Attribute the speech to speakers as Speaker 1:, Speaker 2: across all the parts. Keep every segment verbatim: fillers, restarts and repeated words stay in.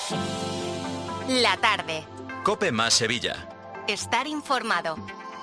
Speaker 1: La tarde.
Speaker 2: COPE más Sevilla.
Speaker 1: Estar informado.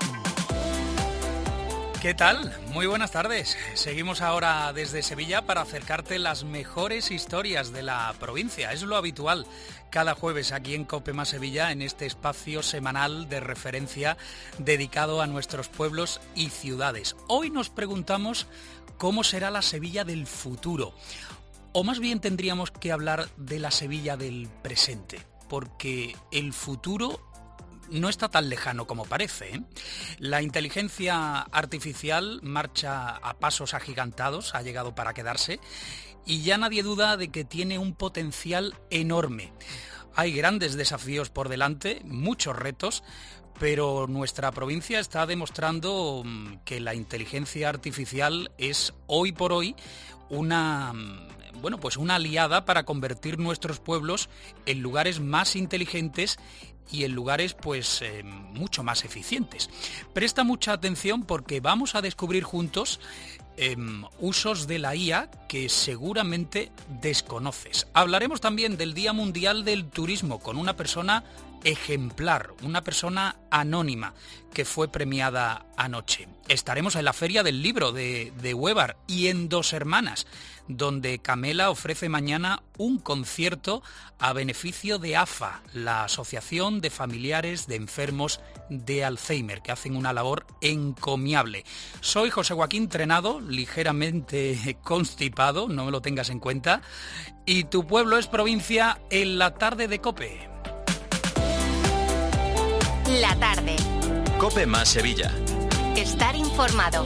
Speaker 3: ¿Qué tal? Muy buenas tardes. Seguimos ahora desde Sevilla para acercarte las mejores historias de la provincia. Es lo habitual cada jueves aquí en COPE más Sevilla, en este espacio semanal de referencia dedicado a nuestros pueblos y ciudades. Hoy nos preguntamos cómo será la Sevilla del futuro. O más bien tendríamos que hablar de la Sevilla del presente, porque el futuro no está tan lejano como parece, ¿eh? La inteligencia artificial marcha a pasos agigantados, ha llegado para quedarse y ya nadie duda de que tiene un potencial enorme. Hay grandes desafíos por delante, muchos retos, pero nuestra provincia está demostrando que la inteligencia artificial es hoy por hoy una, bueno, pues una aliada para convertir nuestros pueblos en lugares más inteligentes y en lugares pues eh, mucho más eficientes. Presta mucha atención porque vamos a descubrir juntos eh, usos de la I A que seguramente desconoces. Hablaremos también del Día Mundial del Turismo con una persona ejemplar, una persona anónima que fue premiada anoche. Estaremos en la Feria del Libro de, de Huévar y en Dos Hermanas, donde Camela ofrece mañana un concierto a beneficio de A F A, la Asociación de Familiares de Enfermos de Alzheimer, que hacen una labor encomiable. Soy José Joaquín Trenado, ligeramente constipado, no me lo tengas en cuenta, y tu pueblo es provincia en la tarde de COPE.
Speaker 1: La tarde.
Speaker 2: COPE más Sevilla.
Speaker 1: Estar informado.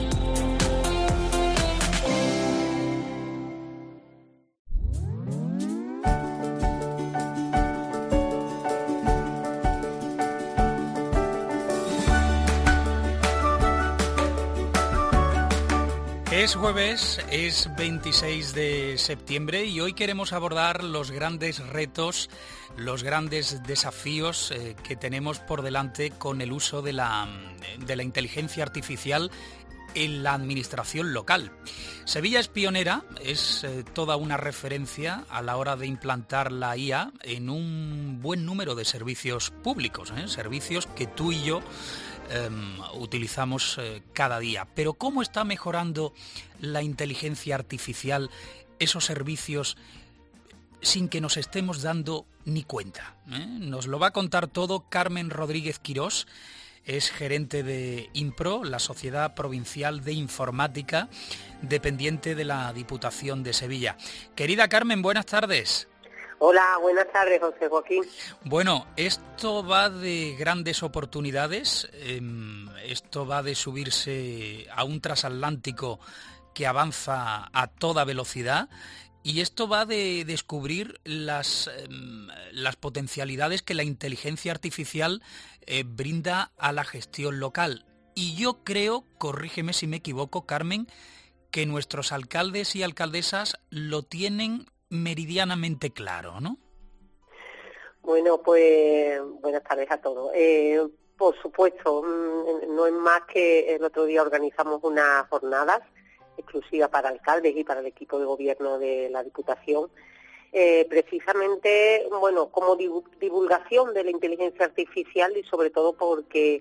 Speaker 3: Es jueves, es veintiséis de septiembre y hoy queremos abordar los grandes retos, los grandes desafíos eh, que tenemos por delante con el uso de la, de la inteligencia artificial en la administración local. Sevilla es pionera, es eh, toda una referencia a la hora de implantar la I A en un buen número de servicios públicos, ¿eh? servicios que tú y yo Um, utilizamos uh, cada día. Pero ¿cómo está mejorando la inteligencia artificial esos servicios sin que nos estemos dando ni cuenta? ¿eh? Nos lo va a contar todo Carmen Rodríguez Quirós, es gerente de INPRO, la Sociedad Provincial de Informática, dependiente de la Diputación de Sevilla. Querida Carmen, buenas tardes.
Speaker 4: Hola, buenas tardes, José Joaquín.
Speaker 3: Bueno, esto va de grandes oportunidades, eh, esto va de subirse a un transatlántico que avanza a toda velocidad y esto va de descubrir las, eh, las potencialidades que la inteligencia artificial eh, brinda a la gestión local. Y yo creo, corrígeme si me equivoco, Carmen, que nuestros alcaldes y alcaldesas lo tienen meridianamente claro, ¿no?
Speaker 4: Bueno, pues buenas tardes a todos. Eh, por supuesto, no es más que el otro día organizamos unas jornadas exclusivas para alcaldes y para el equipo de gobierno de la Diputación, eh, precisamente, bueno, como divulgación de la inteligencia artificial y sobre todo porque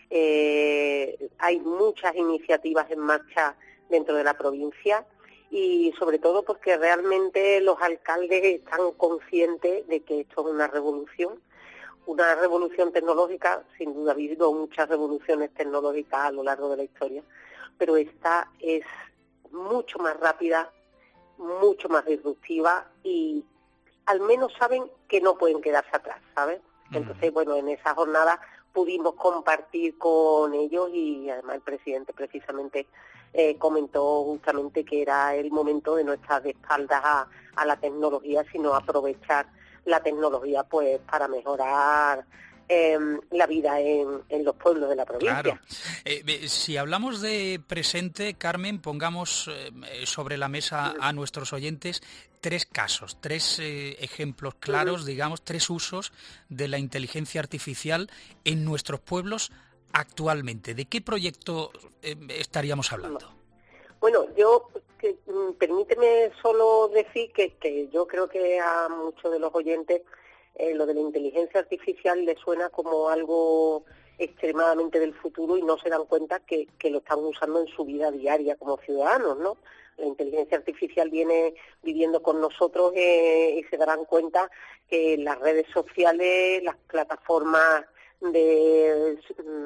Speaker 4: eh, hay muchas iniciativas en marcha dentro de la provincia, y sobre todo porque realmente los alcaldes están conscientes de que esto es una revolución, una revolución tecnológica. Sin duda ha habido muchas revoluciones tecnológicas a lo largo de la historia, pero esta es mucho más rápida, mucho más disruptiva y al menos saben que no pueden quedarse atrás, ¿sabes? Entonces, bueno, en esa jornada pudimos compartir con ellos y además el presidente precisamente eh, comentó justamente que era el momento de no estar de espaldas a, a la tecnología, sino aprovechar la tecnología pues para mejorar eh, la vida en, en los pueblos de la provincia.
Speaker 3: Claro. Eh, si hablamos de presente, Carmen, pongamos eh, sobre la mesa a nuestros oyentes tres casos, tres eh, ejemplos claros, uh-huh. digamos, tres usos de la inteligencia artificial en nuestros pueblos actualmente. ¿De qué proyecto eh, estaríamos hablando?
Speaker 4: Bueno, yo, que, mm, permíteme solo decir que, que yo creo que a muchos de los oyentes eh, lo de la inteligencia artificial les suena como algo extremadamente del futuro y no se dan cuenta que, que lo están usando en su vida diaria como ciudadanos, ¿no? La inteligencia artificial viene viviendo con nosotros eh, y se darán cuenta que las redes sociales, las plataformas de,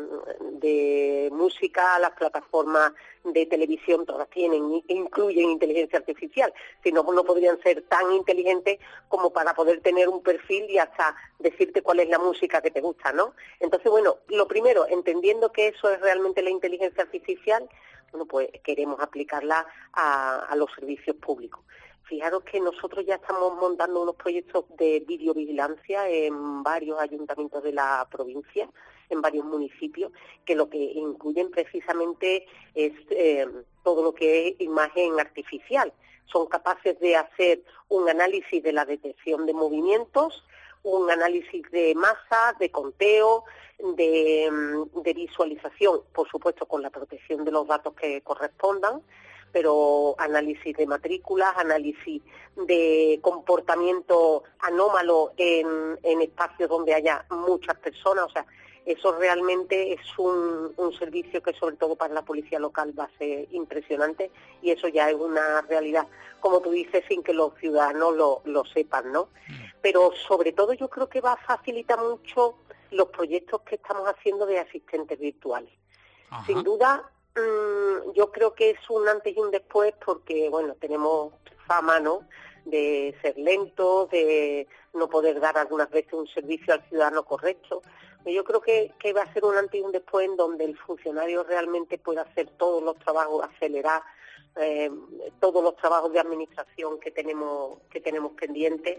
Speaker 4: de música, las plataformas de televisión, todas tienen, incluyen inteligencia artificial, si no, no podrían ser tan inteligentes como para poder tener un perfil y hasta decirte cuál es la música que te gusta, ¿no? Entonces, bueno, lo primero, entendiendo que eso es realmente la inteligencia artificial, bueno, pues queremos aplicarla a, a los servicios públicos. Fijaros que nosotros ya estamos montando unos proyectos de videovigilancia en varios ayuntamientos de la provincia, en varios municipios, que lo que incluyen precisamente es eh, todo lo que es imagen artificial. Son capaces de hacer un análisis de la detección de movimientos, un análisis de masa, de conteo, de, de visualización, por supuesto con la protección de los datos que correspondan, pero análisis de matrículas, análisis de comportamiento anómalo en, en espacios donde haya muchas personas, o sea, eso realmente es un, un servicio que sobre todo para la policía local va a ser impresionante y eso ya es una realidad, como tú dices, sin que los ciudadanos lo, lo sepan, ¿no? Pero sobre todo yo creo que va a facilitar mucho los proyectos que estamos haciendo de asistentes virtuales. Ajá. Sin duda, mmm, yo creo que es un antes y un después porque, bueno, tenemos fama, ¿no?, de ser lentos, de no poder dar algunas veces un servicio al ciudadano correcto. Yo creo que, que va a ser un antes y un después en donde el funcionario realmente pueda hacer todos los trabajos, acelerar eh, todos los trabajos de administración que tenemos que tenemos pendientes,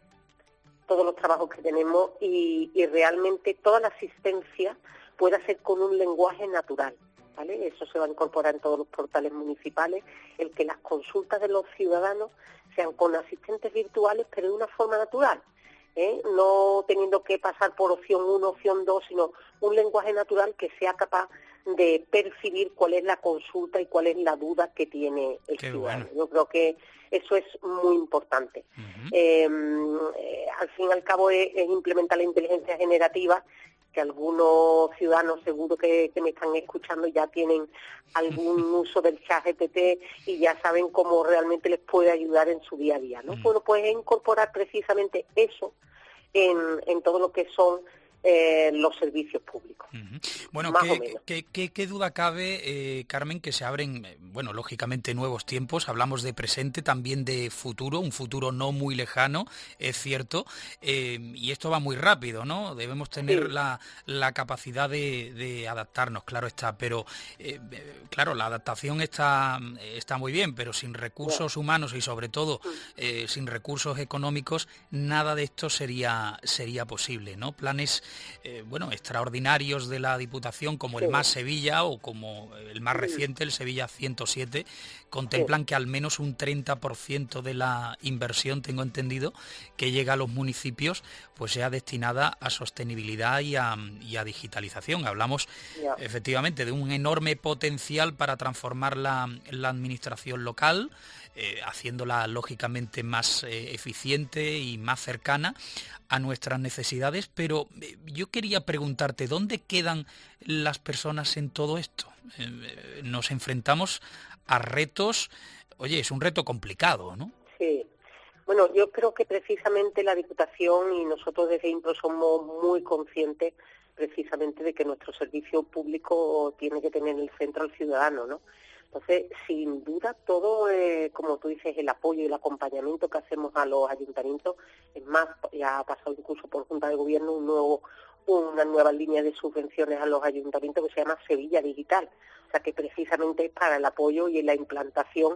Speaker 4: todos los trabajos que tenemos y, y realmente toda la asistencia pueda ser con un lenguaje natural, ¿vale? Eso se va a incorporar en todos los portales municipales, el que las consultas de los ciudadanos sean con asistentes virtuales, pero de una forma natural, ¿eh? No teniendo que pasar por opción uno, opción dos, sino un lenguaje natural que sea capaz de percibir cuál es la consulta y cuál es la duda que tiene el Qué ciudadano. Bueno. Yo creo que eso es muy importante. Uh-huh. eh, eh, al fin y al cabo es, es implementar la inteligencia generativa, que algunos ciudadanos seguro que, que me están escuchando ya tienen algún uso del chat G P T y ya saben cómo realmente les puede ayudar en su día a día, ¿no? Mm. Bueno, pues incorporar precisamente eso en, en todo lo que son eh, los servicios públicos.
Speaker 3: Uh-huh. Bueno, más ¿qué, o menos. ¿qué, qué, qué duda cabe, eh, Carmen, que se abren, eh, bueno, lógicamente nuevos tiempos, hablamos de presente, también de futuro, un futuro no muy lejano, es cierto, eh, y esto va muy rápido, ¿no? Debemos tener sí. la, la capacidad de, de adaptarnos, claro está, pero eh, claro, la adaptación está, está muy bien, pero sin recursos humanos y sobre todo eh, sin recursos económicos, nada de esto sería, sería posible, ¿no? Planes Eh, bueno, extraordinarios de la Diputación como sí. el Más Sevilla o como el más reciente, el Sevilla ciento siete, contemplan sí. que al menos un treinta por ciento de la inversión, tengo entendido, que llega a los municipios, pues sea destinada a sostenibilidad y a, y a digitalización. Hablamos yeah. efectivamente de un enorme potencial para transformar la, la administración local, eh, haciéndola lógicamente más eh, eficiente y más cercana a nuestras necesidades, pero eh, yo quería preguntarte, ¿dónde quedan las personas en todo esto? Eh, nos enfrentamos a retos, oye, es un reto complicado, ¿no?
Speaker 4: Sí, bueno, yo creo que precisamente la Diputación y nosotros desde INPRO somos muy conscientes precisamente de que nuestro servicio público tiene que tener en el centro al ciudadano, ¿no? Entonces, sin duda, todo, eh, como tú dices, el apoyo y el acompañamiento que hacemos a los ayuntamientos, es más, ya ha pasado incluso por Junta de Gobierno un nuevo, una nueva línea de subvenciones a los ayuntamientos que se llama Sevilla Digital, o sea que precisamente es para el apoyo y la implantación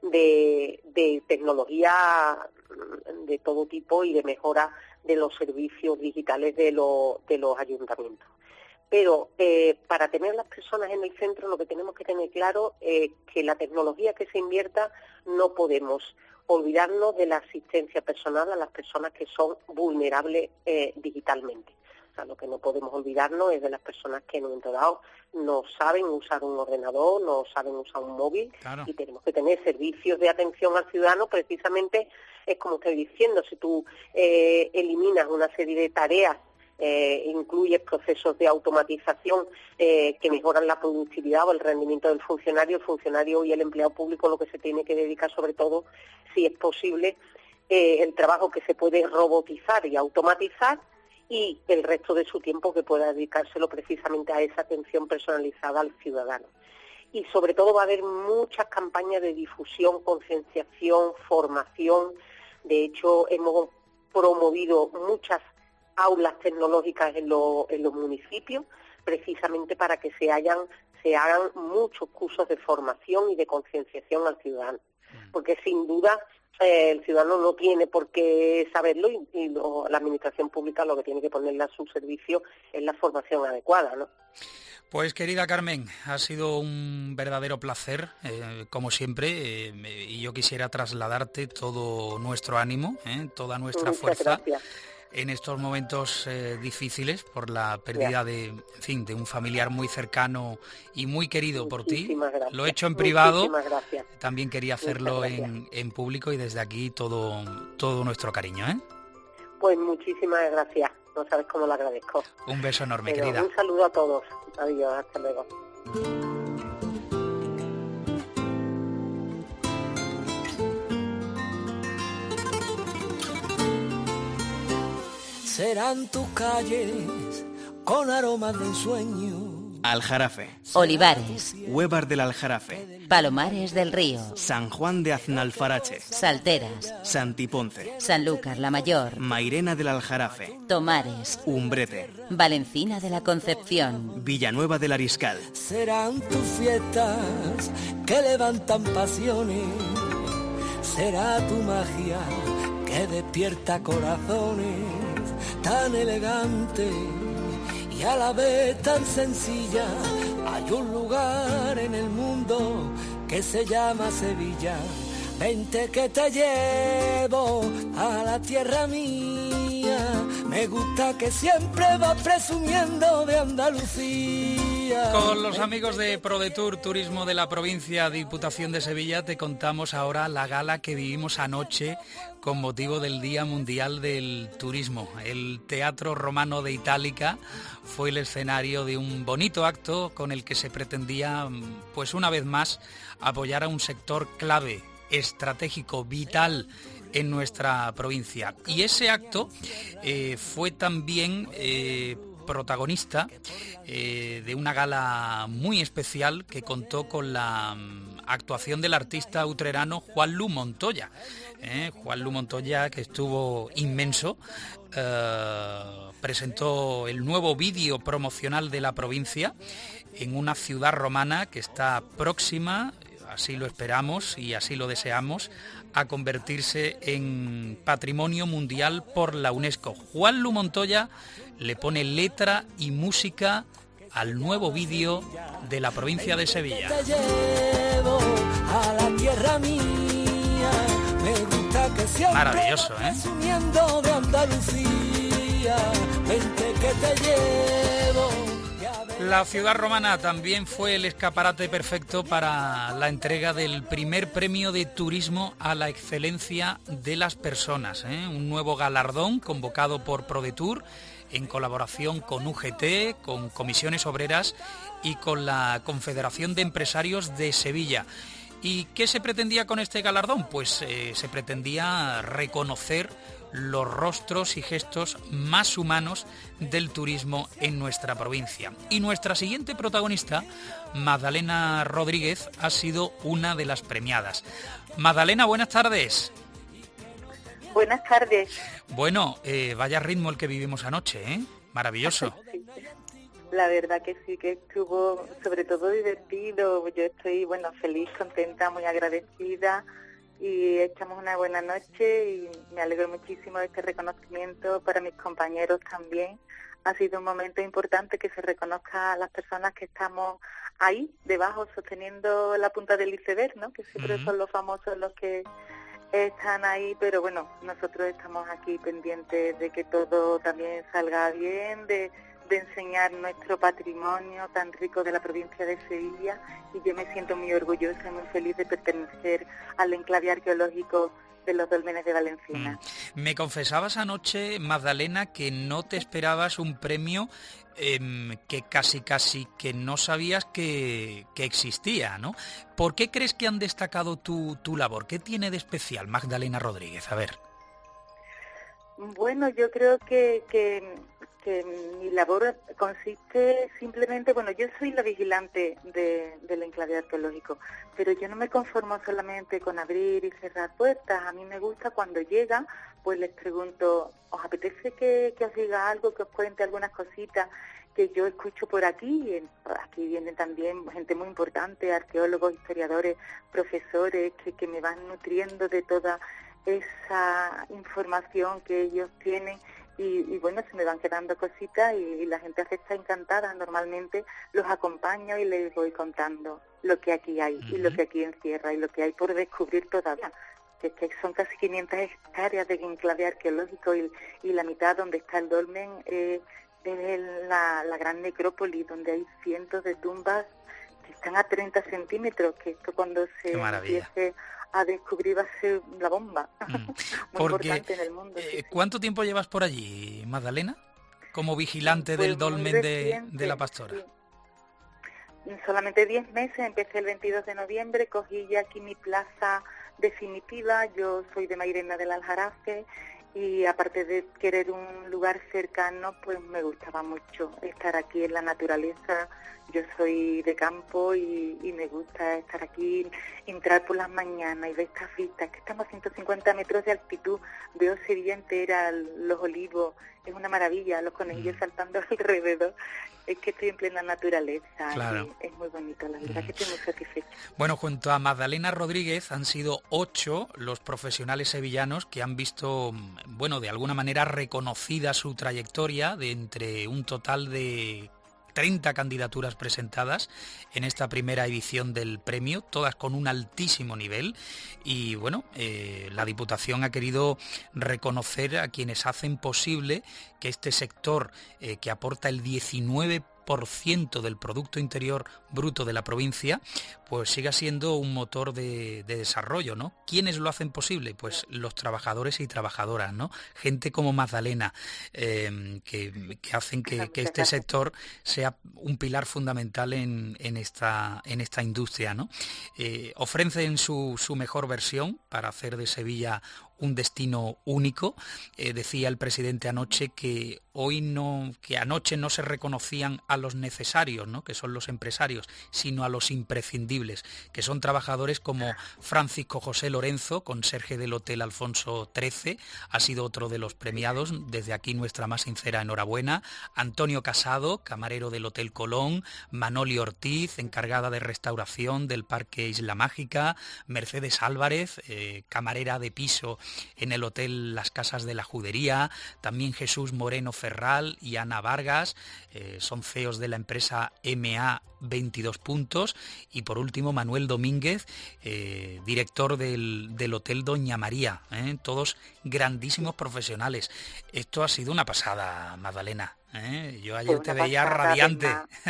Speaker 4: de, de tecnología de todo tipo y de mejora de los servicios digitales de, lo, de los ayuntamientos. Pero eh, para tener las personas en el centro lo que tenemos que tener claro es que la tecnología que se invierta no podemos olvidarnos de la asistencia personal a las personas que son vulnerables eh, digitalmente. O sea, lo que no podemos olvidarnos es de las personas que en un momento dado no saben usar un ordenador, no saben usar un móvil, claro. Y tenemos que tener servicios de atención al ciudadano. Precisamente es como estoy diciendo, si tú eh, eliminas una serie de tareas, eh, incluyes procesos de automatización eh, que mejoran la productividad o el rendimiento del funcionario, el funcionario y el empleado público lo que se tiene que dedicar sobre todo, si es posible, eh, el trabajo que se puede robotizar y automatizar, y el resto de su tiempo que pueda dedicárselo precisamente a esa atención personalizada al ciudadano. Y sobre todo va a haber muchas campañas de difusión, concienciación, formación. De hecho, hemos promovido muchas aulas tecnológicas en, lo, en los municipios, precisamente para que se, hayan, se hagan muchos cursos de formación y de concienciación al ciudadano. Porque sin duda eh, el ciudadano no tiene por qué saberlo y, y lo, la administración pública lo que tiene que ponerle a su servicio es la formación adecuada, ¿no?
Speaker 3: Pues querida Carmen, ha sido un verdadero placer, eh, como siempre, eh, y yo quisiera trasladarte todo nuestro ánimo, eh, toda nuestra
Speaker 4: Muchas
Speaker 3: fuerza
Speaker 4: gracias.
Speaker 3: En estos momentos eh, difíciles por la pérdida de, en fin, de un familiar muy cercano y muy querido por ti.
Speaker 4: Gracias.
Speaker 3: Lo he hecho en privado,
Speaker 4: gracias.
Speaker 3: También quería hacerlo en, en público y desde aquí todo, todo nuestro cariño, ¿eh?
Speaker 4: Pues muchísimas gracias, no sabes cómo lo agradezco.
Speaker 3: Un beso enorme,
Speaker 4: Pero
Speaker 3: querida.
Speaker 4: Un saludo a todos, adiós, hasta luego.
Speaker 5: Serán tus calles con aromas de ensueño.
Speaker 6: Aljarafe,
Speaker 7: Olivares,
Speaker 6: Huevar del Aljarafe,
Speaker 7: Palomares del Río,
Speaker 6: San Juan de Aznalfarache,
Speaker 7: Salteras,
Speaker 6: Santiponce,
Speaker 7: Sanlúcar la Mayor,
Speaker 6: Mairena del Aljarafe,
Speaker 7: Tomares,
Speaker 6: Umbrete,
Speaker 7: Valencina de la Concepción,
Speaker 6: Villanueva del Ariscal.
Speaker 5: Serán tus fiestas que levantan pasiones. Será tu magia que despierta corazones, tan elegante y a la vez tan sencilla. Hay un lugar en el mundo que se llama Sevilla. Vente que te llevo a la tierra mía. Me gusta que siempre vas presumiendo de Andalucía.
Speaker 3: Con los amigos de ProDetour, Turismo de la Provincia, Diputación de Sevilla, te contamos ahora la gala que vivimos anoche con motivo del Día Mundial del Turismo. El Teatro Romano de Itálica fue el escenario de un bonito acto con el que se pretendía, pues una vez más, apoyar a un sector clave, estratégico, vital en nuestra provincia. Y ese acto eh, fue también eh, protagonista eh, de una gala muy especial que contó con la um, actuación del artista utrerano Juanlu Montoya. Eh, Juanlu Montoya, que estuvo inmenso, eh, presentó el nuevo vídeo promocional de la provincia en una ciudad romana que está próxima, así lo esperamos y así lo deseamos, a convertirse en Patrimonio Mundial por la UNESCO. Juanlu Montoya le pone letra y música al nuevo vídeo de la provincia de Sevilla.
Speaker 5: Te llevo a la tierra mía. Me gusta que siempre
Speaker 3: Maravilloso, ¿eh?
Speaker 5: Presumiendo de Andalucía. Vente que te llevo.
Speaker 3: La ciudad romana también fue el escaparate perfecto para la entrega del primer premio de turismo a la excelencia de las personas, ¿eh? Un nuevo galardón convocado por ProDetour en colaboración con U G T, con Comisiones Obreras y con la Confederación de Empresarios de Sevilla. ¿Y qué se pretendía con este galardón? Pues eh, se pretendía reconocer los rostros y gestos más humanos del turismo en nuestra provincia. Y nuestra siguiente protagonista, Magdalena Rodríguez, ha sido una de las premiadas. Magdalena, buenas tardes.
Speaker 8: Buenas tardes.
Speaker 3: Bueno, eh, vaya ritmo el que vivimos anoche, ¿eh? Maravilloso.
Speaker 8: Sí. La verdad que sí, que estuvo sobre todo divertido. Yo estoy, bueno, feliz, contenta, muy agradecida. Y echamos una buena noche y me alegro muchísimo de este reconocimiento para mis compañeros también. Ha sido un momento importante que se reconozca a las personas que estamos ahí, debajo, sosteniendo la punta del iceberg, ¿no? Que siempre uh-huh. son los famosos los que están ahí, pero bueno, nosotros estamos aquí pendientes de que todo también salga bien, de, de enseñar nuestro patrimonio tan rico de la provincia de Sevilla, y yo me siento muy orgullosa y muy feliz de pertenecer al enclave arqueológico de los Dólmenes de Valenciana.
Speaker 3: Mm. Me confesabas anoche, Magdalena, que no te esperabas un premio eh, que casi casi que no sabías que, que existía, ¿no? ¿Por qué crees que han destacado tu, tu labor? ¿Qué tiene de especial Magdalena Rodríguez? A ver.
Speaker 8: Bueno, yo creo que, que, que mi labor consiste simplemente, bueno, yo soy la vigilante de, del enclave arqueológico, pero yo no me conformo solamente con abrir y cerrar puertas. A mí me gusta cuando llegan, pues les pregunto, ¿os apetece que, que os diga algo, que os cuente algunas cositas que yo escucho por aquí? Y aquí vienen también gente muy importante, arqueólogos, historiadores, profesores, que, que me van nutriendo de toda esa información que ellos tienen, y, y bueno, se me van quedando cositas y, y la gente está encantada. Normalmente los acompaño y les voy contando lo que aquí hay, uh-huh, y lo que aquí encierra y lo que hay por descubrir todavía, que, que son casi quinientas hectáreas de enclave arqueológico, y, y la mitad donde está el dolmen eh, es la, la gran necrópolis, donde hay cientos de tumbas que están a treinta centímetros, que esto cuando se empiece a descubrir va a ser la bomba. Mm. Muy
Speaker 3: Porque,
Speaker 8: importante en el mundo. Sí,
Speaker 3: eh,
Speaker 8: sí.
Speaker 3: ¿Cuánto tiempo llevas por allí, Magdalena, como vigilante
Speaker 8: pues
Speaker 3: del dolmen de, de la Pastora?
Speaker 8: Sí. Solamente diez meses, empecé el veintidós de noviembre, cogí ya aquí mi plaza definitiva. Yo soy de Mairena del Aljarafe, y aparte de querer un lugar cercano, pues me gustaba mucho estar aquí en la naturaleza. Yo soy de campo y, y me gusta estar aquí, entrar por las mañanas y ver estas vistas, que estamos a ciento cincuenta metros de altitud, veo Sevilla entera, los olivos, es una maravilla, los conejillos mm. saltando alrededor. Es que estoy en plena naturaleza,
Speaker 3: claro.
Speaker 8: Y es muy bonito, la verdad, mm. que estoy muy satisfecha.
Speaker 3: Bueno, junto a Magdalena Rodríguez han sido ocho los profesionales sevillanos que han visto, bueno, de alguna manera reconocida su trayectoria, de entre un total de treinta candidaturas presentadas en esta primera edición del premio, todas con un altísimo nivel, y bueno, eh, la Diputación ha querido reconocer a quienes hacen posible que este sector eh, que aporta el diecinueve por ciento del Producto Interior Bruto de la provincia, pues siga siendo un motor de, de desarrollo, ¿no? ¿Quiénes lo hacen posible? Pues los trabajadores y trabajadoras, ¿no? Gente como Magdalena, eh, que, que hacen que, que este sector sea un pilar fundamental en, en, esta, en esta industria, ¿no? Eh, ofrecen su, su mejor versión para hacer de Sevilla un destino único. Eh, decía el presidente anoche que hoy no, que anoche no se reconocían a los necesarios, ¿no?, que son los empresarios, sino a los imprescindibles, que son trabajadores como Francisco José Lorenzo, conserje del Hotel Alfonso trece, ha sido otro de los premiados, desde aquí nuestra más sincera enhorabuena. Antonio Casado, camarero del Hotel Colón, Manoli Ortiz, encargada de restauración del Parque Isla Mágica, Mercedes Álvarez, eh, camarera de piso en el Hotel Las Casas de la Judería, también Jesús Moreno Ferral y Ana Vargas, eh, son C E Os de la empresa M A veintidós puntos, y por último Manuel Domínguez, eh, director del, del Hotel Doña María, ¿eh? Todos grandísimos profesionales. Esto ha sido una pasada, Magdalena, ¿eh? Yo ayer te veía radiante.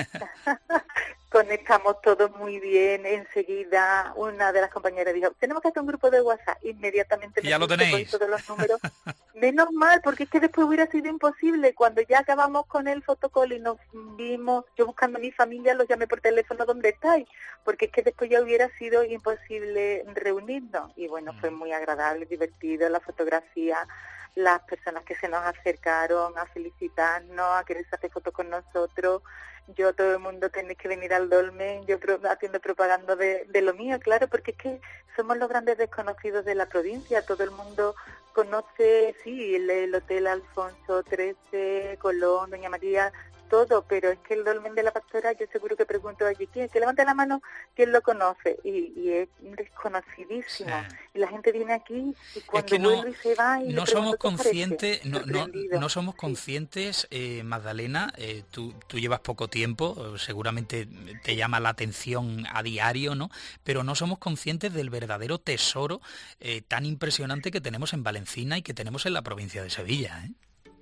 Speaker 8: Conectamos todos muy bien. Enseguida una de las compañeras dijo, tenemos que hacer un grupo de WhatsApp. Inmediatamente
Speaker 3: ya lo tenéis.
Speaker 8: Todos los números. Menos mal, porque es que después hubiera sido imposible. Cuando ya acabamos con el fotocall y nos vimos, yo buscando a mi familia, los llamé por teléfono, ¿dónde estáis? Porque es que después ya hubiera sido imposible reunirnos. Y bueno, fue muy agradable, divertido, la fotografía, las personas que se nos acercaron a felicitarnos, a querer hacer fotos con nosotros. Yo, todo el mundo, tenéis que venir al dolmen, yo pro, haciendo propaganda de, de lo mío, claro, porque es que somos los grandes desconocidos de la provincia. Todo el mundo conoce, sí, el, el Hotel Alfonso trece, Colón, Doña María, todo, pero es que el dolmen de la Pastora, yo seguro que pregunto allí, ¿quién? Que levante la mano, ¿quién lo conoce? Y, y es desconocidísimo. Sí. Y la gente viene aquí y cuando
Speaker 3: es que no,
Speaker 8: vuelve y se va y
Speaker 3: no somos conscientes, no, no, no somos
Speaker 8: sí.
Speaker 3: conscientes, eh, Magdalena, eh, tú, tú llevas poco tiempo, seguramente te llama la atención a diario, ¿no? Pero no somos conscientes del verdadero tesoro eh, tan impresionante que tenemos en Valencina y que tenemos en la provincia de Sevilla, ¿eh?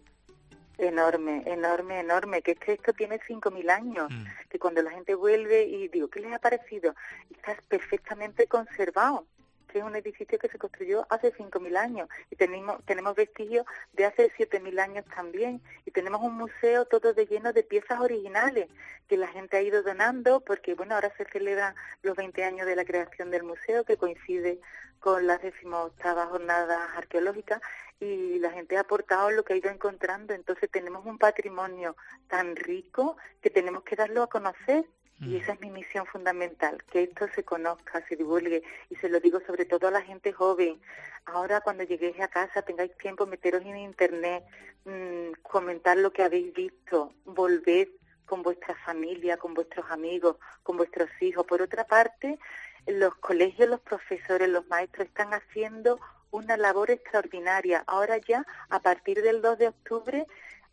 Speaker 8: Enorme, enorme, enorme, que es que esto tiene cinco mil años, mm. que cuando la gente vuelve y digo, ¿qué les ha parecido? Está perfectamente conservado, que es un edificio que se construyó hace cinco mil años y tenemos, tenemos vestigios de hace siete mil años también y tenemos un museo todo de lleno de piezas originales que la gente ha ido donando porque, bueno, ahora se celebran los veinte años de la creación del museo que coincide con las decimoctavas jornadas arqueológicas y la gente ha aportado lo que ha ido encontrando. Entonces tenemos un patrimonio tan rico que tenemos que darlo a conocer y esa es mi misión fundamental, que esto se conozca, se divulgue y se lo digo sobre todo a la gente joven. Ahora cuando lleguéis a casa tengáis tiempo, meteros en internet, mmm, comentar lo que habéis visto, volved con vuestra familia, con vuestros amigos, con vuestros hijos. Por otra parte, los colegios, los profesores, los maestros están haciendo una labor extraordinaria. Ahora ya, a partir del dos de octubre,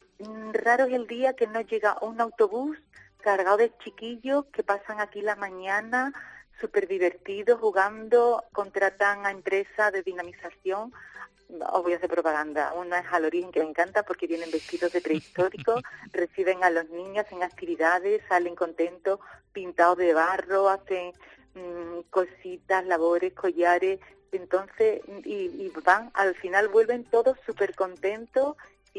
Speaker 8: raro es el día que no llega un autobús cargado de chiquillos que pasan aquí la mañana, súper divertidos, jugando, contratan a empresas de dinamización. Os voy a hacer propaganda. Una es Al Origen, que me encanta porque vienen vestidos de prehistóricos, reciben a los niños, hacen actividades, salen contentos, pintados de barro, hacen mmm, cositas, labores, collares. Entonces, y, y van, al final vuelven todos súper contentos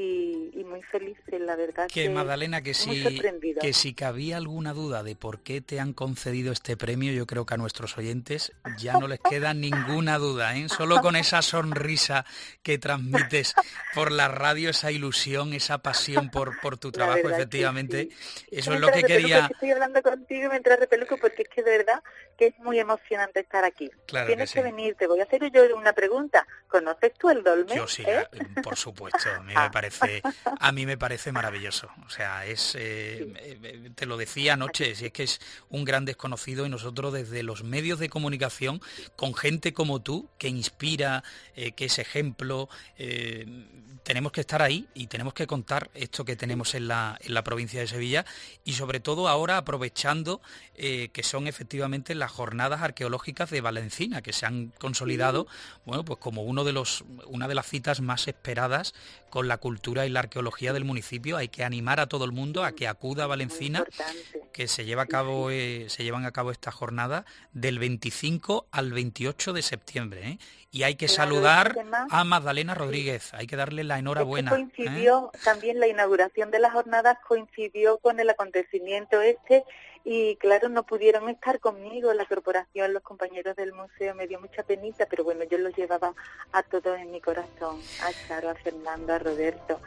Speaker 8: y, y muy felices, la verdad.
Speaker 3: Que, que Magdalena, que si, que si cabía alguna duda de por qué te han concedido este premio, yo creo que a nuestros oyentes ya no les queda ninguna duda, ¿eh? Solo con esa sonrisa que transmites por la radio, esa ilusión, esa pasión por, por tu trabajo, efectivamente, sí. Eso es lo que quería...
Speaker 8: Estoy hablando contigo mientras repeluco porque es que de verdad que es muy emocionante estar aquí.
Speaker 3: Claro
Speaker 8: Tienes
Speaker 3: que,
Speaker 8: que
Speaker 3: sí.
Speaker 8: venir, te voy a hacer yo una pregunta. ¿Conoces tú el dolmen?
Speaker 3: Yo sí,
Speaker 8: ¿eh?
Speaker 3: por supuesto, a mí me parece, a mí me parece maravilloso. O sea, es, eh, sí. te lo decía anoche, si es que es un gran desconocido y nosotros desde los medios de comunicación, con gente como tú, que inspira, eh, que es ejemplo, eh, tenemos que estar ahí y tenemos que contar esto que tenemos en la, en la provincia de Sevilla y sobre todo ahora aprovechando eh, que son efectivamente las jornadas arqueológicas de Valencina, que se han consolidado, bueno, pues como uno de los, una de las citas más esperadas con la cultura y la arqueología del municipio. Hay que animar a todo el mundo a que acuda a Valencina, que se lleva a cabo, eh, se llevan a cabo esta jornada del veinticinco al veintiocho de septiembre, ¿eh? Y hay que claro, saludar a Magdalena Rodríguez, hay que darle la enhorabuena.
Speaker 8: Es que coincidió, ¿eh? También la inauguración de las jornadas coincidió con el acontecimiento este y claro, no pudieron estar conmigo, la corporación, los compañeros del museo, me dio mucha penita, pero bueno, yo los llevaba a todos en mi corazón, a Charo, a Fernando, a Roberto,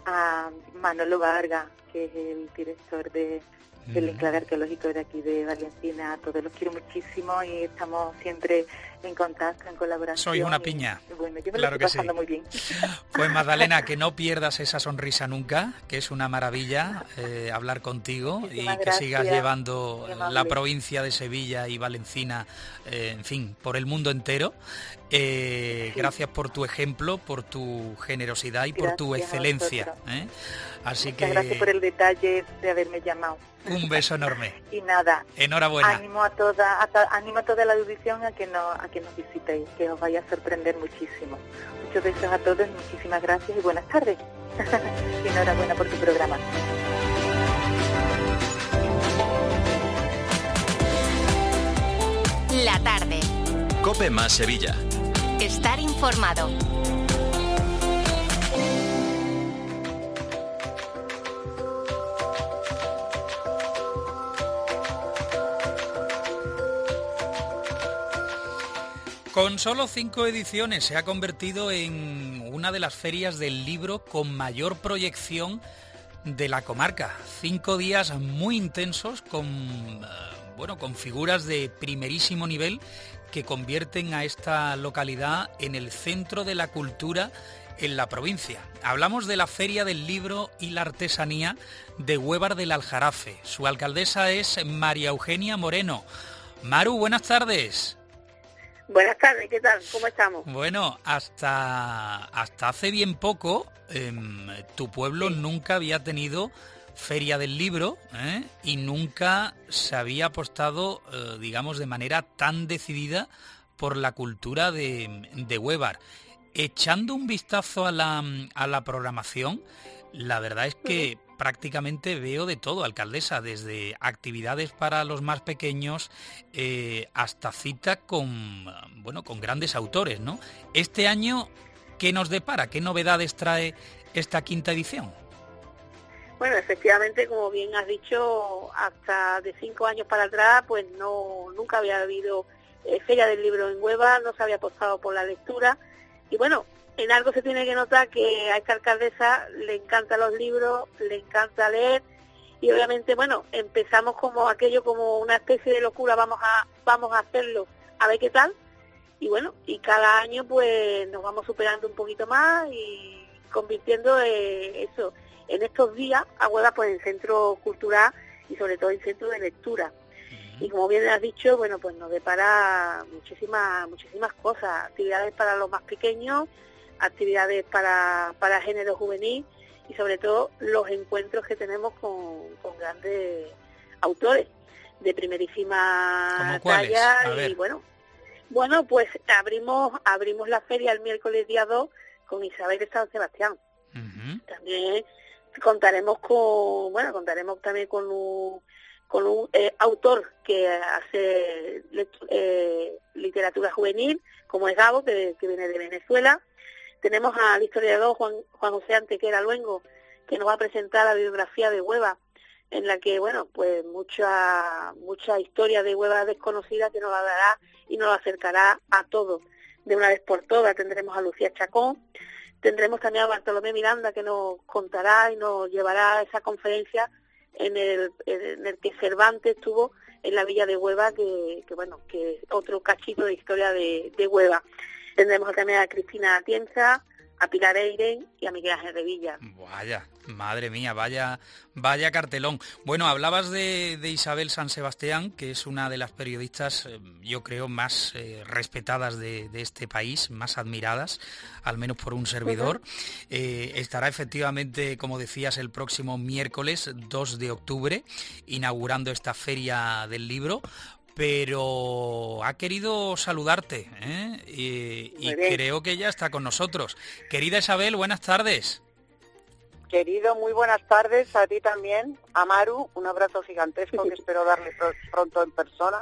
Speaker 8: a Manolo Vargas, que es el director de... del enclave arqueológico de aquí de Valencina. A todos los quiero muchísimo y estamos siempre en contacto, en colaboración.
Speaker 3: Soy una piña.
Speaker 8: Y, bueno, yo me
Speaker 3: claro
Speaker 8: lo estoy
Speaker 3: que
Speaker 8: pasando
Speaker 3: sí.
Speaker 8: muy bien.
Speaker 3: Pues Magdalena, que no pierdas esa sonrisa nunca, que es una maravilla eh, hablar contigo. Muchísimas y que gracias. Sigas llevando la provincia de Sevilla y Valencina, eh, en fin, por el mundo entero. Eh, sí. Gracias por tu ejemplo, por tu generosidad y gracias por tu excelencia. ¿eh? Así
Speaker 8: Muchas
Speaker 3: que
Speaker 8: gracias por el detalle de haberme llamado.
Speaker 3: Un beso enorme.
Speaker 8: Y nada.
Speaker 3: Enhorabuena.
Speaker 8: Ánimo a toda, a ta, ánimo a toda la audición a que no, a que nos visitéis, que os vaya a sorprender muchísimo. Muchos besos a todos, muchísimas gracias y buenas tardes. Y enhorabuena por tu programa.
Speaker 1: La tarde.
Speaker 2: COPE más Sevilla.
Speaker 1: Estar informado.
Speaker 3: Con solo cinco ediciones se ha convertido en una de las ferias del libro con mayor proyección de la comarca. Cinco días muy intensos con, bueno, con figuras de primerísimo nivel que convierten a esta localidad en el centro de la cultura en la provincia. Hablamos de la Feria del Libro y la Artesanía de Huévar del Aljarafe. Su alcaldesa es María Eugenia Moreno. Maru, buenas tardes.
Speaker 9: Buenas tardes, ¿qué tal? ¿Cómo estamos?
Speaker 3: Bueno, hasta, hasta hace bien poco eh, tu pueblo sí. nunca había tenido Feria del Libro ¿eh? y nunca se había apostado, eh, digamos, de manera tan decidida por la cultura de, de Huévar. Echando un vistazo a la, a la programación, la verdad es que uh-huh. prácticamente veo de todo, alcaldesa, desde actividades para los más pequeños eh, hasta cita con, bueno, con grandes autores, ¿no? Este año, ¿qué nos depara? ¿Qué novedades trae esta quinta edición?
Speaker 9: Bueno, efectivamente, como bien has dicho, hasta de cinco años para atrás, pues no nunca había habido eh, Feria del Libro en Huévar, no se había apostado por la lectura. Y bueno, en algo se tiene que notar que a esta alcaldesa le encantan los libros, le encanta leer y obviamente, bueno, empezamos como aquello, como una especie de locura, vamos a vamos a hacerlo, a ver qué tal. Y bueno, y cada año pues nos vamos superando un poquito más y convirtiendo eh, eso, en estos días a Huévar pues en centro cultural y sobre todo en centro de lectura. Y como bien has dicho, bueno, pues nos depara muchísimas muchísimas cosas, actividades para los más pequeños, actividades para, para género juvenil y sobre todo los encuentros que tenemos con, con grandes autores de primerísima talla. Y bueno, bueno, pues abrimos abrimos la feria el miércoles día dos con Isabel de San Sebastián. Uh-huh. También contaremos con, bueno, contaremos también con un con un eh, autor que hace eh, literatura juvenil, como es Gabo, que, que viene de Venezuela. Tenemos al historiador Juan, Juan José Antequera Luengo, que nos va a presentar la biografía de Huévar, en la que, bueno, pues mucha mucha historia de Huévar desconocida que nos la dará y nos la acercará a todos. De una vez por todas tendremos a Lucía Chacón, tendremos también a Bartolomé Miranda, que nos contará y nos llevará a esa conferencia en el, en el que Cervantes estuvo en la villa de Huévar, que, que bueno, que es otro cachito de historia de, de Huévar. Tendremos también a Cristina Atienza, a Pilar Eiren y a Miguel Ángel Revilla.
Speaker 3: Vaya, madre mía, vaya vaya cartelón. Bueno, hablabas de, de Isabel San Sebastián, que es una de las periodistas, eh, yo creo, más eh, respetadas de, de este país, más admiradas, al menos por un servidor. Uh-huh. Eh, estará efectivamente, como decías, el próximo miércoles dos de octubre, inaugurando esta Feria del Libro. Pero ha querido saludarte, ¿eh? y, y creo que ya está con nosotros. Querida Isabel, buenas tardes.
Speaker 10: Querido, muy buenas tardes a ti también, a Maru, un abrazo gigantesco que espero darle pr- pronto en persona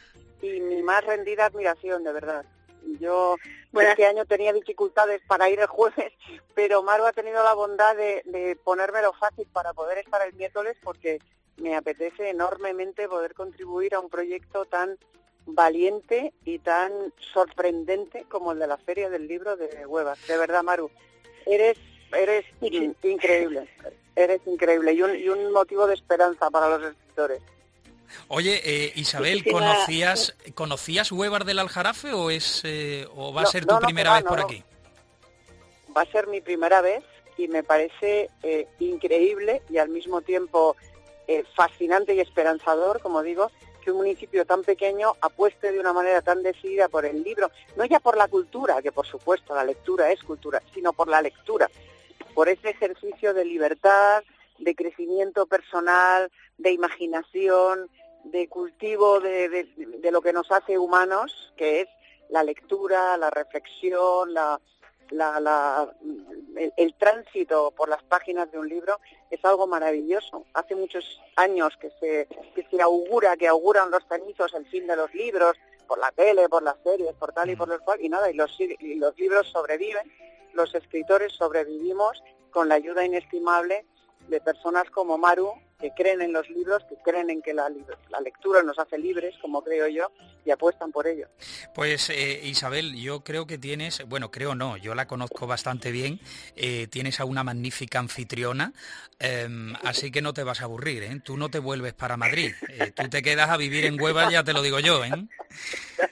Speaker 10: y mi más rendida admiración, de verdad. Yo bueno, este año tenía dificultades para ir el jueves, pero Maru ha tenido la bondad de, de ponérmelo fácil para poder estar el miércoles porque me apetece enormemente poder contribuir a un proyecto tan valiente y tan sorprendente como el de la Feria del Libro de Huévar. De verdad, Maru, eres eres in- increíble, eres increíble y un, y un motivo de esperanza para los escritores.
Speaker 3: Oye, eh, Isabel, ¿conocías conocías Huévar del Aljarafe o es eh, o va a ser no, tu no, primera no, vez por no, aquí?
Speaker 10: Va a ser mi primera vez y me parece eh, increíble y al mismo tiempo Eh, fascinante y esperanzador, como digo, que un municipio tan pequeño apueste de una manera tan decidida por el libro, no ya por la cultura, que por supuesto la lectura es cultura, sino por la lectura, por ese ejercicio de libertad, de crecimiento personal, de imaginación, de cultivo de, de, de lo que nos hace humanos, que es la lectura, la reflexión, la La, la, el, el tránsito por las páginas de un libro es algo maravilloso. Hace muchos años que se, que se augura, que auguran los cenizos el fin de los libros, por la tele, por las series, por tal y por lo cual, y nada, y los, y los libros sobreviven, los escritores sobrevivimos con la ayuda inestimable de personas como Maru, que creen en los libros, que creen en que la, la lectura nos hace libres, como creo yo, y apuestan por ello.
Speaker 3: Pues eh, Isabel, yo creo que tienes, bueno, creo no, yo la conozco bastante bien, eh, tienes a una magnífica anfitriona, eh, así que no te vas a aburrir, ¿eh? Tú no te vuelves para Madrid, eh, tú te quedas a vivir en Huévar, ya te lo digo yo, ¿eh?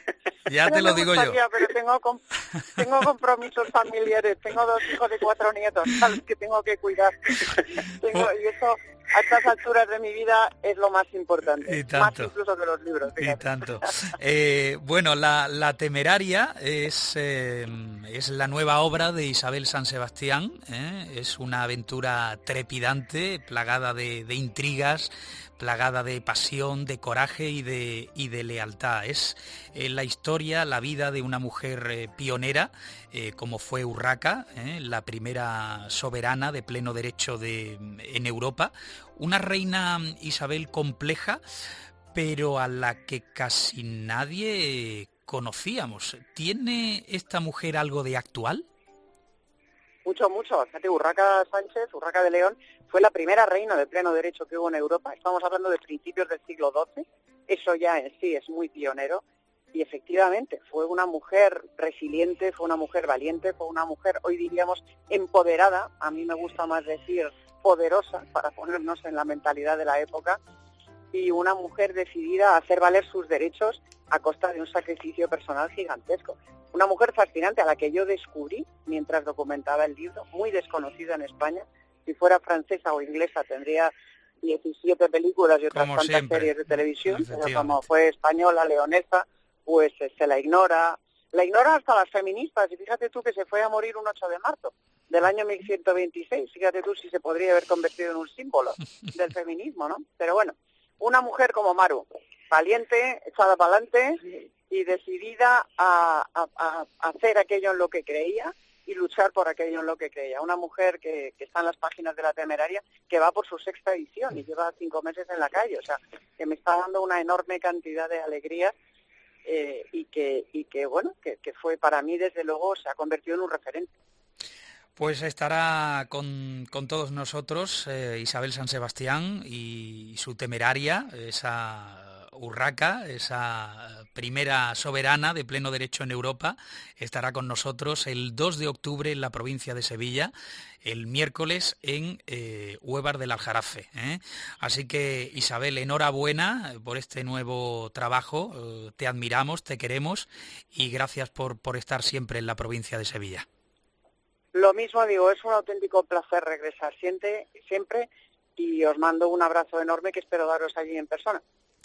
Speaker 3: Ya te lo digo yo.
Speaker 10: Pero tengo, com tengo compromisos familiares, tengo dos hijos y cuatro nietos a los que tengo que cuidar. tengo, y eso a estas alturas de mi vida es lo más importante, más incluso que los libros. Fíjate.
Speaker 3: Y tanto. Eh, bueno, la, la Temeraria es, eh, es la nueva obra de Isabel San Sebastián, ¿eh? Es una aventura trepidante, plagada de, de intrigas, plagada de pasión, de coraje y de, y de lealtad. Es eh, la historia, la vida de una mujer eh, pionera, eh, como fue Urraca, eh, la primera soberana de pleno derecho de, en Europa. Una reina Isabel compleja, pero a la que casi nadie conocíamos. ¿Tiene esta mujer algo de actual?
Speaker 10: Mucho, mucho. Fíjate, Urraca Sánchez, Urraca de León, fue la primera reina de pleno derecho que hubo en Europa. Estamos hablando de principios del siglo doce. Eso ya en sí es muy pionero. Y efectivamente, fue una mujer resiliente, fue una mujer valiente, fue una mujer, hoy diríamos, empoderada. A mí me gusta más decir poderosa, para ponernos en la mentalidad de la época. Y una mujer decidida a hacer valer sus derechos a costa de un sacrificio personal gigantesco. Una mujer fascinante a la que yo descubrí mientras documentaba el libro, muy desconocida en España. Si fuera francesa o inglesa tendría diecisiete películas y otras
Speaker 3: como
Speaker 10: tantas
Speaker 3: siempre.
Speaker 10: series de televisión, pero como fue española, leonesa, pues eh, se la ignora. La ignora hasta las feministas, y fíjate tú que se fue a morir un ocho de marzo del año mil ciento veintiséis. Fíjate tú si se podría haber convertido en un símbolo del feminismo, ¿no? Pero bueno, una mujer como Maru, valiente, echada para adelante y decidida a, a, a hacer aquello en lo que creía y luchar por aquello en lo que creía. Una mujer que, que está en las páginas de La Temeraria, que va por su sexta edición y lleva cinco meses en la calle, o sea, que me está dando una enorme cantidad de alegría eh, y que, y que bueno, que, que fue para mí, desde luego, se ha convertido en un referente.
Speaker 3: Pues estará con, con todos nosotros eh, Isabel San Sebastián y su Temeraria, esa Urraca, esa primera soberana de pleno derecho en Europa. Estará con nosotros el dos de octubre en la provincia de Sevilla, el miércoles en eh, Huévar del Aljarafe, ¿eh? Así que, Isabel, enhorabuena por este nuevo trabajo, eh, te admiramos, te queremos y gracias por, por estar siempre en la provincia de Sevilla.
Speaker 10: Lo mismo digo, es un auténtico placer regresar siempre, siempre y os mando un abrazo enorme que espero daros allí en persona.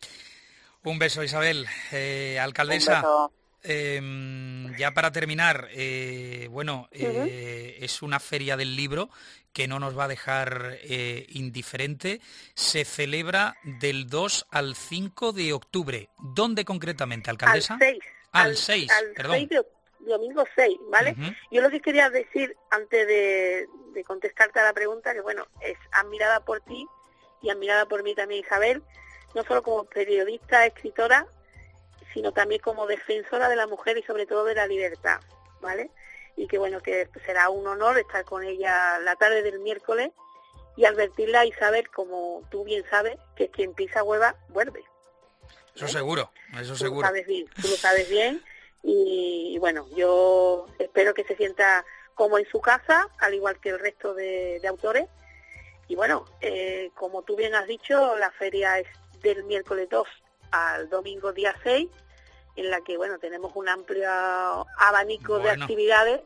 Speaker 3: Un beso, Isabel. Eh, alcaldesa,
Speaker 10: beso.
Speaker 3: Eh, ya para terminar, eh, bueno, eh, uh-huh. es una feria del libro que no nos va a dejar eh, indiferente. Se celebra del dos al cinco de octubre. ¿Dónde concretamente, alcaldesa?
Speaker 9: Al seis.
Speaker 3: Al,
Speaker 9: al
Speaker 3: seis,
Speaker 9: al
Speaker 3: perdón.
Speaker 9: seis de octubre. Domingo seis, ¿vale? Uh-huh. Yo lo que quería decir antes de, de contestarte a la pregunta, que bueno, es admirada por ti y admirada por mí también, Isabel, no solo como periodista, escritora, sino también como defensora de la mujer y sobre todo de la libertad, ¿vale? Y que bueno, que será un honor estar con ella la tarde del miércoles y advertirla a Isabel, como tú bien sabes, que quien pisa Hueva vuelve.
Speaker 3: Eso seguro, eso seguro.
Speaker 9: Tú lo sabes bien, tú lo sabes bien. Y, y bueno, yo espero que se sienta como en su casa, al igual que el resto de, de autores. Y bueno, eh, como tú bien has dicho, la feria es del miércoles dos al domingo día seis, en la que bueno tenemos un amplio abanico bueno. de actividades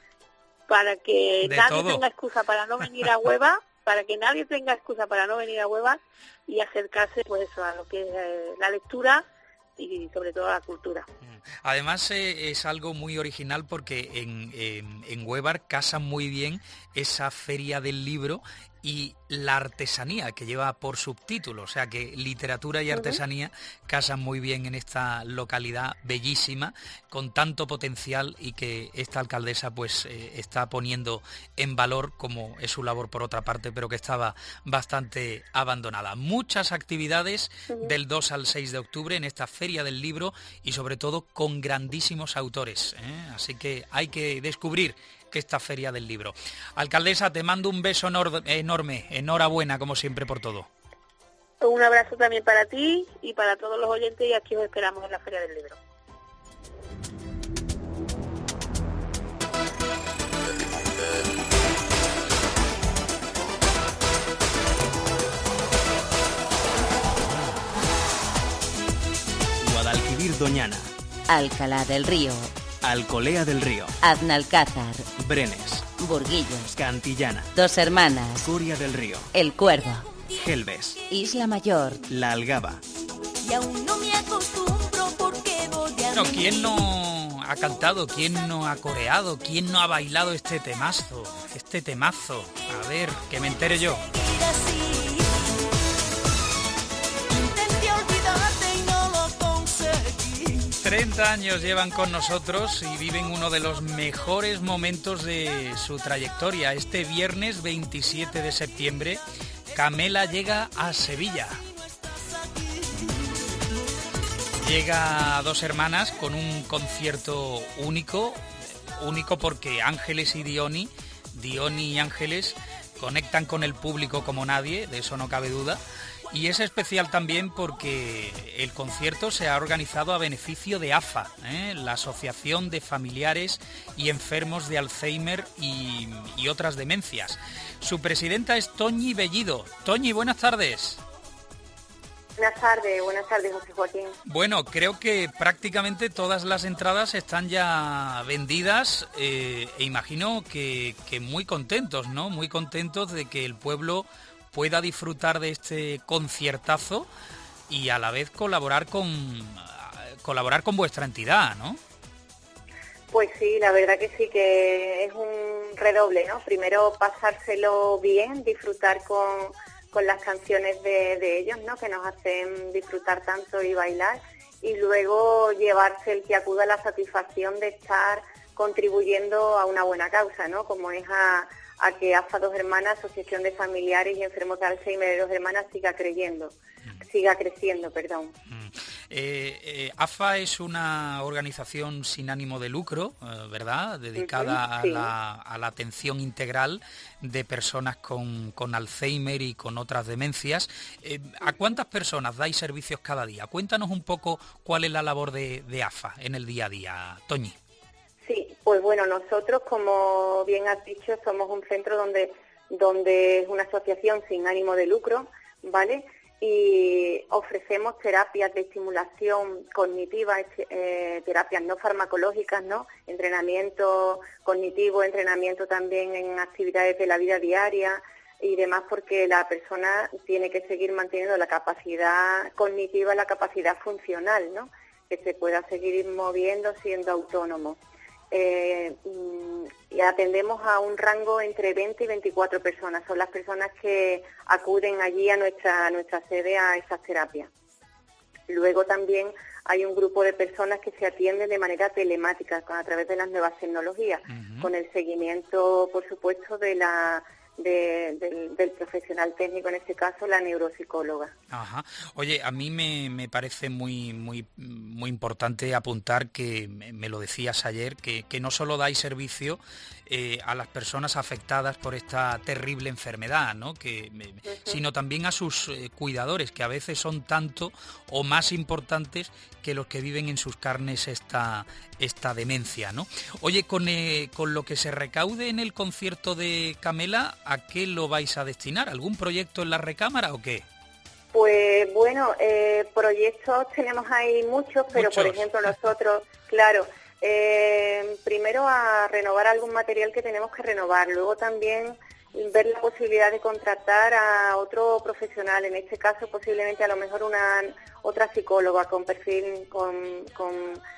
Speaker 9: para que
Speaker 3: de
Speaker 9: nadie
Speaker 3: todo.
Speaker 9: tenga excusa para no venir a Hueva, para que nadie tenga excusa para no venir a Hueva y acercarse pues eso, a lo que es eh, la lectura y sobre todo a la cultura.
Speaker 3: Además eh, es algo muy original porque en, en, en Huévar casan muy bien esa feria del libro y la artesanía que lleva por subtítulo, o sea que literatura y artesanía uh-huh. casan muy bien en esta localidad bellísima, con tanto potencial y que esta alcaldesa pues eh, está poniendo en valor, como es su labor por otra parte, pero que estaba bastante abandonada. Muchas actividades uh-huh. del dos al seis de octubre en esta feria del libro y sobre todo con grandísimos autores, ¿eh? Así que hay que descubrir esta feria del libro. Alcaldesa, te mando un beso enor- enorme, enhorabuena como siempre por todo.
Speaker 9: Un abrazo también para ti y para todos los oyentes y aquí os esperamos en la feria del libro.
Speaker 6: Guadalquivir Doñana,
Speaker 7: Alcalá del Río,
Speaker 6: Alcolea del Río,
Speaker 7: Aznalcázar,
Speaker 6: Brenes,
Speaker 7: Burguillos,
Speaker 6: Cantillana,
Speaker 7: Dos Hermanas,
Speaker 6: Coria del Río,
Speaker 7: El Cuervo,
Speaker 6: Gelbes,
Speaker 7: Isla Mayor,
Speaker 6: La Algaba.
Speaker 11: Y aún no me acostumbro porque voy a...
Speaker 3: Bueno, ¿quién no ha cantado, quién no ha coreado, quién no ha bailado este temazo? Este temazo. A ver, que me entere yo. treinta años llevan con nosotros y viven uno de los mejores momentos de su trayectoria. Este viernes veintisiete de septiembre, Camela llega a Sevilla. Llega a Dos Hermanas con un concierto único, único porque Ángeles y Diony, Diony y Ángeles conectan con el público como nadie, de eso no cabe duda. Y es especial también porque el concierto se ha organizado a beneficio de A F A, ¿eh? La Asociación de Familiares y Enfermos de Alzheimer y, y otras demencias. Su presidenta es Toñi Bellido. Toñi, buenas tardes.
Speaker 12: Buenas tardes, buenas tardes, José Joaquín.
Speaker 3: Bueno, creo que prácticamente todas las entradas están ya vendidas eh, e imagino que, que muy contentos, ¿no? Muy contentos de que el pueblo pueda disfrutar de este conciertazo y a la vez colaborar con colaborar con vuestra entidad, ¿no?
Speaker 12: Pues sí, la verdad que sí, que es un redoble, ¿no? Primero pasárselo bien, disfrutar con, con las canciones de, de ellos, ¿no? Que nos hacen disfrutar tanto y bailar, y luego llevarse el que acuda a la satisfacción de estar contribuyendo a una buena causa, ¿no? Como es a a que A F A Dos Hermanas, Asociación de Familiares y Enfermos de Alzheimer de Dos Hermanas, siga creyendo, mm. siga creciendo, perdón.
Speaker 3: Mm. Eh, eh, A F A es una organización sin ánimo de lucro, eh, ¿verdad?, dedicada uh-huh, sí. a, la, a la atención integral de personas con, con Alzheimer y con otras demencias. Eh, ¿A cuántas personas dais servicios cada día? Cuéntanos un poco cuál es la labor de, de A F A en el día a día, Toñi.
Speaker 12: Sí, pues bueno, nosotros, como bien has dicho, somos un centro donde, donde es una asociación sin ánimo de lucro, ¿vale? Y ofrecemos terapias de estimulación cognitiva, eh, terapias no farmacológicas, ¿no? Entrenamiento cognitivo, entrenamiento también en actividades de la vida diaria y demás, porque la persona tiene que seguir manteniendo la capacidad cognitiva, la capacidad funcional, ¿no? Que se pueda seguir moviendo siendo autónomo. Eh, y atendemos a un rango entre veinte y veinticuatro personas. Son las personas que acuden allí a nuestra, a nuestra sede a esas terapias. Luego también hay un grupo de personas que se atienden de manera telemática a través de las nuevas tecnologías, uh-huh. con el seguimiento, por supuesto, de la De, del, del profesional técnico, en este caso la neuropsicóloga.
Speaker 3: Ajá. Oye, a mí me, me parece muy muy muy importante apuntar que, me lo decías ayer, que, que no solo dais servicio eh, a las personas afectadas por esta terrible enfermedad, ¿no? Que, uh-huh. sino también a sus eh, cuidadores, que a veces son tanto o más importantes que los que viven en sus carnes esta, esta demencia, ¿no? Oye, con, eh, con lo que se recaude en el concierto de Camela, ¿a qué lo vais a destinar? ¿Algún proyecto en la recámara o qué?
Speaker 12: Pues bueno, eh, proyectos tenemos ahí muchos, pero muchos. Por ejemplo nosotros, claro, eh, primero a renovar algún material que tenemos que renovar, luego también ver la posibilidad de contratar a otro profesional, en este caso posiblemente a lo mejor una otra psicóloga con perfil, con, con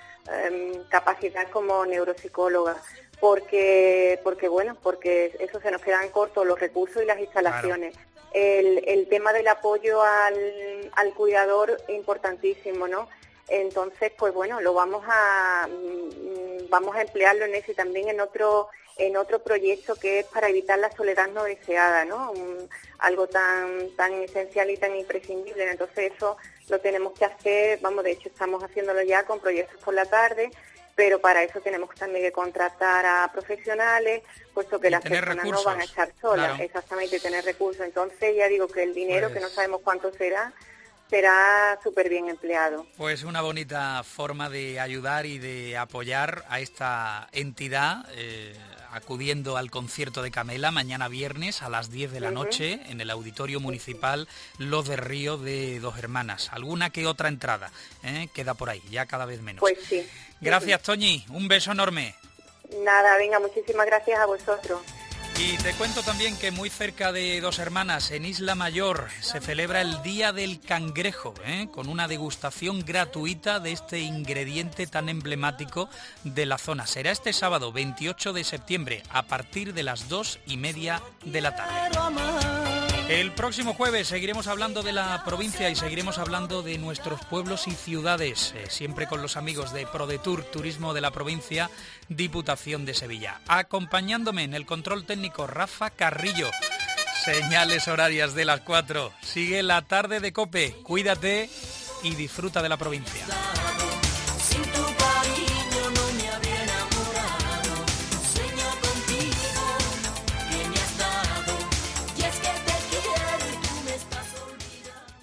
Speaker 12: eh, capacidad como neuropsicóloga. Porque, porque bueno, porque eso se nos quedan cortos los recursos y las instalaciones. Claro. El, el tema del apoyo al, al cuidador importantísimo, ¿no? Entonces, pues bueno, lo vamos a vamos a emplearlo en eso y también en otro en otro proyecto que es para evitar la soledad no deseada, ¿no? Un, algo tan tan esencial y tan imprescindible. Entonces eso lo tenemos que hacer, vamos, de hecho estamos haciéndolo ya con proyectos por la tarde. Pero para eso tenemos también que contratar a profesionales, puesto que las personas recursos. No van a estar solas, claro. Exactamente, tener recursos. Entonces ya digo que el dinero, pues, que no sabemos cuánto será, será súper bien empleado.
Speaker 3: Pues una bonita forma de ayudar y de apoyar a esta entidad, eh, acudiendo al concierto de Camela mañana viernes a las diez de la uh-huh. noche en el Auditorio Municipal Los de Río de Dos Hermanas. Alguna que otra entrada, ¿eh? Queda por ahí, ya cada vez menos.
Speaker 12: Pues sí.
Speaker 3: Gracias, Toñi, un beso enorme.
Speaker 12: Nada, venga, muchísimas gracias a vosotros.
Speaker 3: Y te cuento también que muy cerca de Dos Hermanas, en Isla Mayor, se celebra el Día del Cangrejo, ¿eh? Con una degustación gratuita de este ingrediente tan emblemático de la zona. Será este sábado veintiocho de septiembre a partir de las dos y media de la tarde. El próximo jueves seguiremos hablando de la provincia y seguiremos hablando de nuestros pueblos y ciudades, eh, siempre con los amigos de ProDetour, Turismo de la Provincia, Diputación de Sevilla. Acompañándome en el control técnico Rafa Carrillo. Señales horarias de las cuatro. Sigue la tarde de COPE. Cuídate y disfruta de la provincia.